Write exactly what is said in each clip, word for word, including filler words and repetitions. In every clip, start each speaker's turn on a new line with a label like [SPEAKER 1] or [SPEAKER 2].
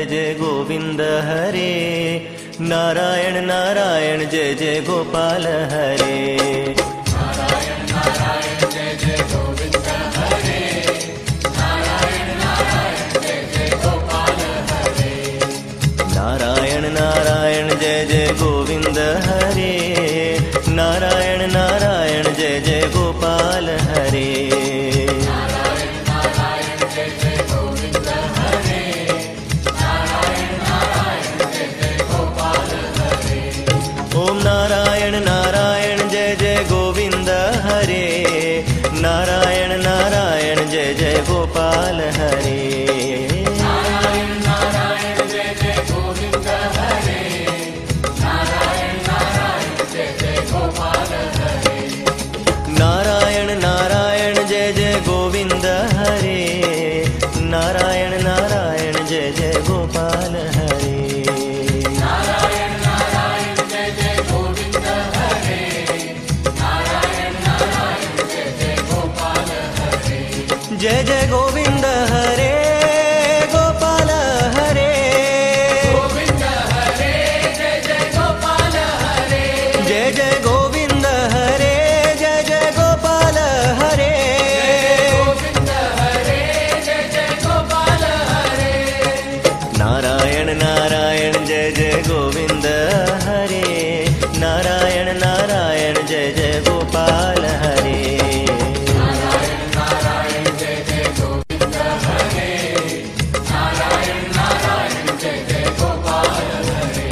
[SPEAKER 1] जय जय गोविंद हरे। नारायण नारायण जय जय गोपाल हरे।
[SPEAKER 2] नारायण नारायण जय जय गोविंद हरे। नारायण नारायण जय जय गोपाल हरे।
[SPEAKER 1] नारायण नारायण जय जय गोविंद हरे। नारायण नारायण जय जय गोपाल हरे।
[SPEAKER 2] नारायण नारायण जय जय गोविंद हरे। नारायण नारायण जय जय गोपाल हरे।
[SPEAKER 1] ओम नारायण नारायण जय जय गोविंद हरे। नारायण नारायण जय जय गोपाल हरे।
[SPEAKER 2] नारायण नारायण जय जय गोविंद हरे। नारायण नारायण जय जय गोपाल हरे।
[SPEAKER 1] नारायण नारायण जय जय गोविंद हरे। नारायण नारायण जय जय गोपाल हरे।
[SPEAKER 2] नारायण नारायण जय जय गोविंद हरे। नारायण नारायण जय जय गोपाल हरे।
[SPEAKER 1] जय जय गोविंद हरे गोपाल हरे।
[SPEAKER 2] गोविंद हरे जय जय गोपाल हरे।
[SPEAKER 1] जय जय गोविंद हरे जय जय गोपाल हरे।
[SPEAKER 2] गोविंद हरे जय जय गोपाल हरे।
[SPEAKER 1] नारायण नारायण जय जय गोविंद हरे। नारायण नारायण जय जय गोपाल हरे।
[SPEAKER 2] नारायण नारायण जय जय गोविंद हरे। नारायण नारायण जय जय गोपाल हरे।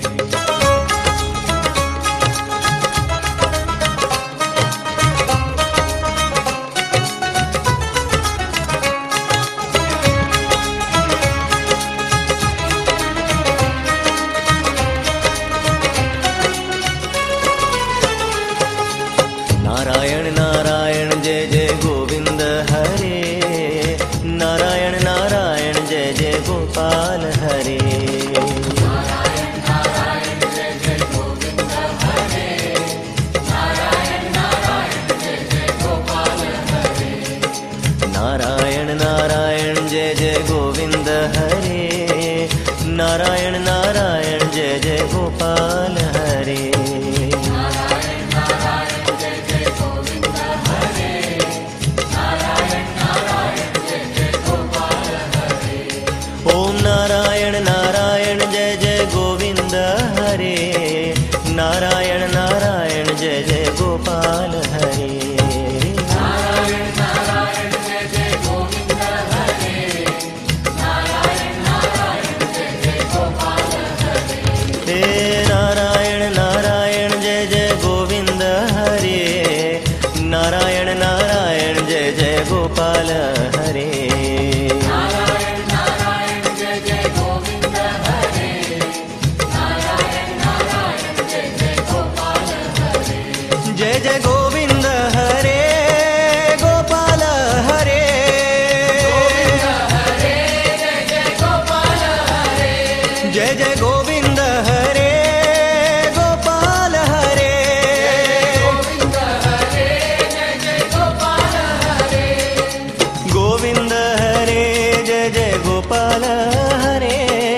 [SPEAKER 1] नारायण नारायण जय जय गोविंद हरे। नारायण नारायण जय जय गोपाल हरे।
[SPEAKER 2] नारायण नारायण जय जय गोविंद हरे। नारायण नारायण जय जय गोपाल हरे।
[SPEAKER 1] नारायण नारायण जय जय गोविंद हरे। नारायण नारायण जय जय गोपाल हरे।
[SPEAKER 2] नारायण नारायण जय जय गोविंद हरे। नारायण नारायण जय जय गोपाल हरे।
[SPEAKER 1] ओम नारायण नारायण जय जय गोविंद हरे। नारायण नारायण जय जय गोपाल हरे।
[SPEAKER 2] नारायण नारायण जय जय गोविंद हरे। नारायण नारायण जय जय गोपाल हरे।
[SPEAKER 1] हे नारायण नारायण जय जय गोविंद हरे। नारायण नारायण जय जय गोपाल हरे।
[SPEAKER 2] नारायण नारायण जय जय गोविंद हरे। नारायण नारायण जय जय गोपाल हरे।
[SPEAKER 1] जय जय गोविंद हरे गोपाल हरे।
[SPEAKER 2] हरे जय जय गोपाल हरे।
[SPEAKER 1] जय जय गोविंद हरे गोपाल हरे।
[SPEAKER 2] गोविंद हरे जय जय गोपाल हरे।
[SPEAKER 1] गोविंद हरे जय जय गोपाल हरे।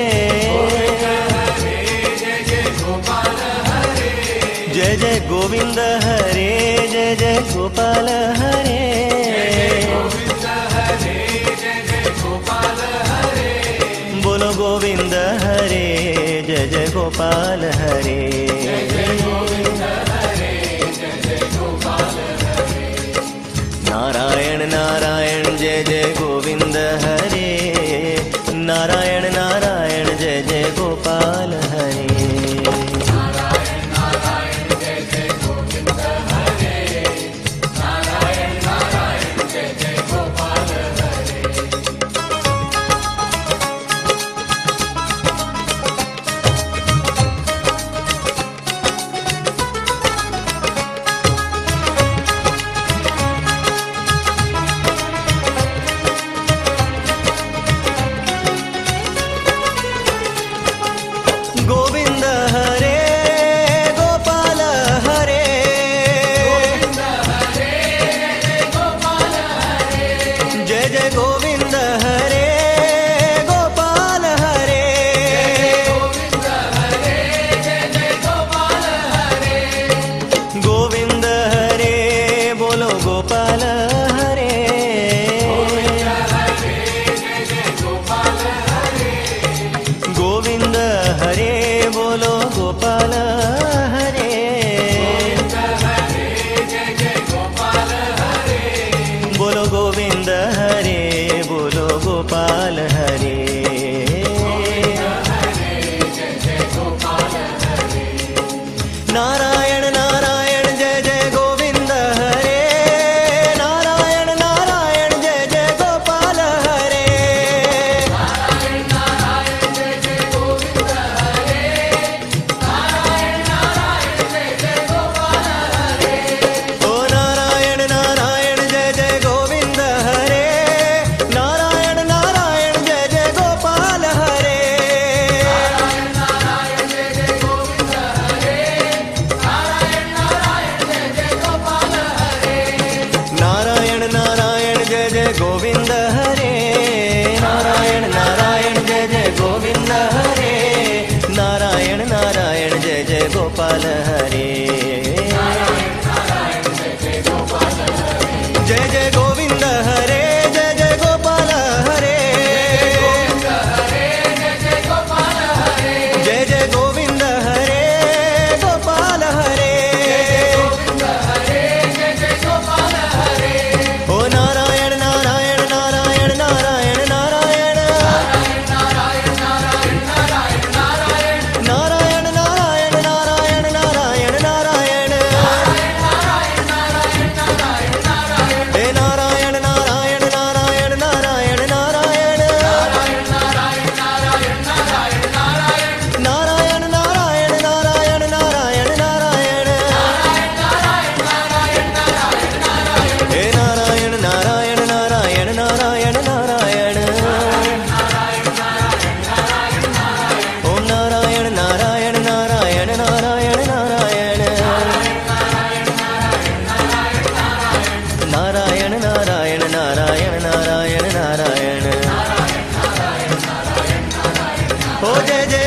[SPEAKER 2] हरे जय जय गोपाल हरे।
[SPEAKER 1] जय जय गोविंद हरे जय जय गोपाल हरे।
[SPEAKER 2] गोविंद हरे जय जय गोपाल हरे।
[SPEAKER 1] बोलो गोविंद हरे जय जय गोपाल हरे।
[SPEAKER 2] गोविंद हरे जय जय गोपाल हरे।
[SPEAKER 1] नारायण नारायण जय जय गोविंद हरे। नारायण नारायण जय जय गोपाल हरे।
[SPEAKER 2] नारायण नारायण जय जय गोविंद हरे। नारायण नारायण जय जय गोपाल हरे।
[SPEAKER 1] गोविंद गोविंद हरे नारायण नारायण जय जय गोपाल हरे जय जय गोविंद हरे जय जय गोपाल हरे जय जय गोविंद हरे गोपाल हरे ओ नारायण नारायण नारायण नारायण नारायण नारायण नारायण नारायण नारायण नारायण हे नारायण नारायण नारायण नारायण नारायण नारायण नारायण नारायण नारायण नारायण हे नारायण नारायण नारायण नारायण नारायण ओम नारायण नारायण नारायण नारायण नारायण नारायण नारायण नारायण नारायण नारायण ओ जय जय